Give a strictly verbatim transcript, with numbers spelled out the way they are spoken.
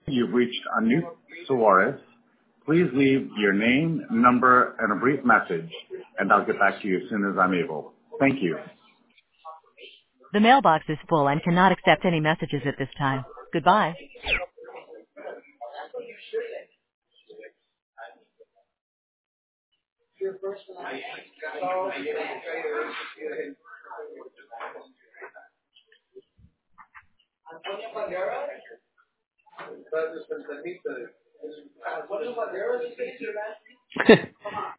You've reached Anoop Suarez. Please leave your name, number, and a brief message, and I'll get back to you as soon as I'm able. Thank you. The mailbox is full and cannot accept any messages at this time. Goodbye. Antonio Banderas. Entonces,